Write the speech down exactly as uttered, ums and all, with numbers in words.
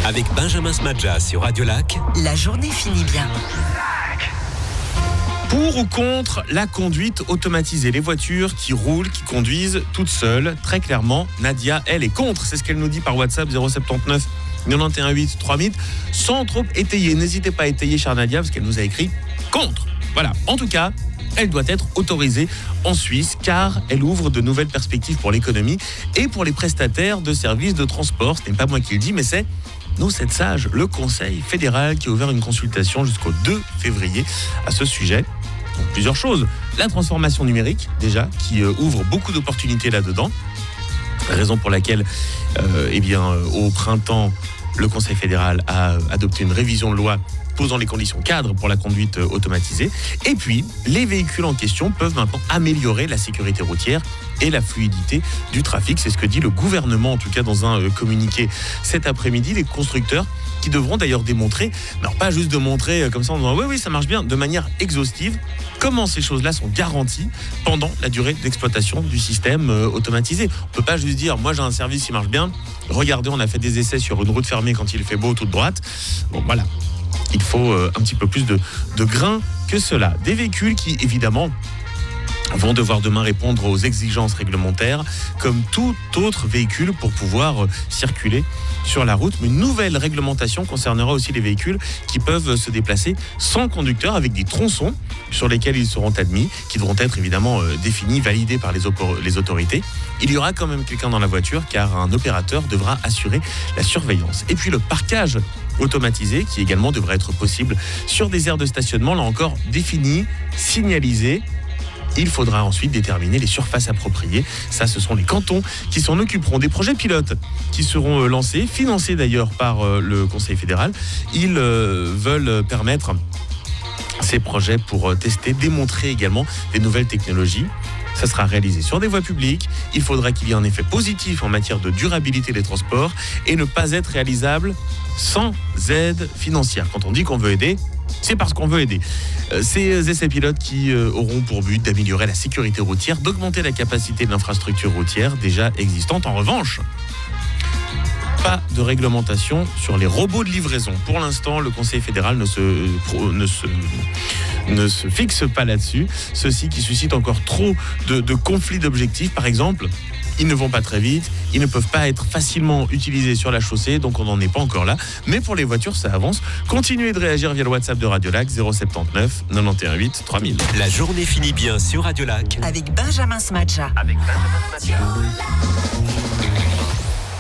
Avec Benjamin Smadja sur Radio Lac. La journée finit bien. Pour ou contre la conduite automatisée, les voitures qui roulent, qui conduisent toutes seules, très clairement, Nadia, elle est contre. C'est ce qu'elle nous dit par WhatsApp zéro sept neuf quatre-vingt-onze huit trois mille, sans trop étayer. N'hésitez pas à étayer, chère Nadia, parce qu'elle nous a écrit contre. Voilà, en tout cas, elle doit être autorisée en Suisse car elle ouvre de nouvelles perspectives pour l'économie et pour les prestataires de services de transport. Ce n'est pas moi qui le dis, mais c'est nous, c'est sage, le Conseil fédéral qui a ouvert une consultation jusqu'au deux février à ce sujet. Donc, plusieurs choses. La transformation numérique, déjà, qui euh, ouvre beaucoup d'opportunités là-dedans. Raison pour laquelle, euh, eh bien, euh, au printemps, le Conseil fédéral a adopté une révision de loi posant les conditions cadres pour la conduite automatisée. Et puis, les véhicules en question peuvent maintenant améliorer la sécurité routière et la fluidité du trafic. C'est ce que dit le gouvernement, en tout cas dans un communiqué cet après-midi. Les constructeurs qui devront d'ailleurs démontrer, mais alors pas juste de montrer comme ça en disant oui, oui, ça marche bien, de manière exhaustive, comment ces choses-là sont garanties pendant la durée d'exploitation du système automatisé. On ne peut pas juste dire, moi j'ai un service qui marche bien, regardez, on a fait des essais sur une route fermée quand il fait beau, toute droite. Bon, voilà. Il faut euh, un petit peu plus de, de grain que cela. Des véhicules qui, évidemment, vont devoir demain répondre aux exigences réglementaires comme tout autre véhicule pour pouvoir euh, circuler sur la route. Mais une nouvelle réglementation concernera aussi les véhicules qui peuvent se déplacer sans conducteur avec des tronçons sur lesquels ils seront admis, qui devront être évidemment euh, définis, validés par les, opor- les autorités. Il y aura quand même quelqu'un dans la voiture car un opérateur devra assurer la surveillance. Et puis le parquage automatisé qui également devrait être possible sur des aires de stationnement, là encore définies, signalisées. Il faudra ensuite déterminer les surfaces appropriées. Ça, ce sont les cantons qui s'en occuperont. Des projets pilotes qui seront lancés, financés d'ailleurs par le Conseil fédéral. Ils veulent permettre ces projets pour tester, démontrer également des nouvelles technologies. Ça sera réalisé sur des voies publiques. Il faudra qu'il y ait un effet positif en matière de durabilité des transports et ne pas être réalisable sans aide financière. Quand on dit qu'on veut aider, c'est parce qu'on veut aider. Ces essais pilotes qui auront pour but d'améliorer la sécurité routière, d'augmenter la capacité de l'infrastructure routière déjà existante. En revanche, pas de réglementation sur les robots de livraison. Pour l'instant, le Conseil fédéral ne se, ne se, ne se fixe pas là-dessus. Ceux-ci qui suscitent encore trop de, de conflits d'objectifs. Par exemple, ils ne vont pas très vite, ils ne peuvent pas être facilement utilisés sur la chaussée, donc on n'en est pas encore là. Mais pour les voitures, ça avance. Continuez de réagir via le WhatsApp de Radio Lac zéro sept neuf quatre-vingt-onze huit trois mille. La journée finit bien sur Radio Lac. Avec Benjamin Smadja. Avec Benjamin Smadja.